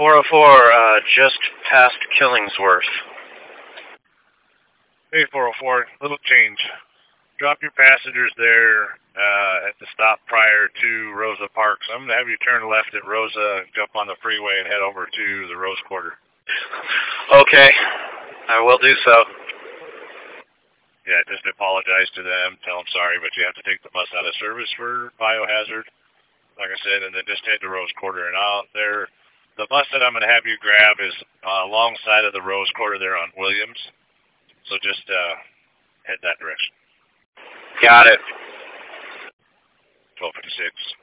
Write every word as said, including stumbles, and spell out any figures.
four oh four, uh, just past Killingsworth. Hey, four oh four, little change. Drop your passengers there uh, at the stop prior to Rosa Park. So I'm going to have you turn left at Rosa, jump on the freeway, and head over to the Rose Quarter. Okay, I will do so. Yeah, just apologize to them, tell them sorry, but you have to take the bus out of service for biohazard, like I said, and then just head to Rose Quarter. And out there, the bus that I'm going to have you grab is uh, alongside of the Rose Quarter there on Williams. So just uh, head that direction. Got it. twelve fifty-six.